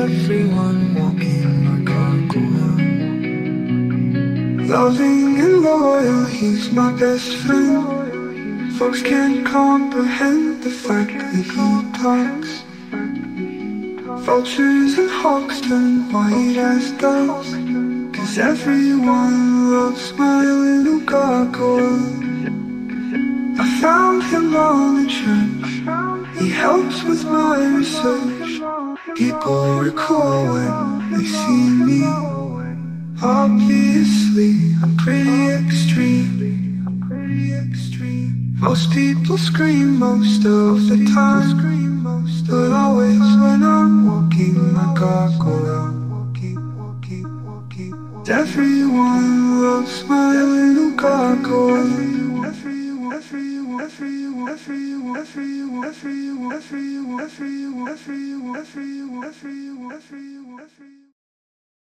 everyone walking my gargoyle. Loving and loyal, he's my best friend. Folks can't comprehend the fact that he talks. Vultures and hawks turn white as doves, 'cause everyone loves my little gargoyle. I found him on the church, he helps with my research. People recall when they see me. Obviously, I'm pretty extreme. Most people scream most of the time, but always when I'm walking my gargoyle. Everyone loves my little gargoyle. Everyone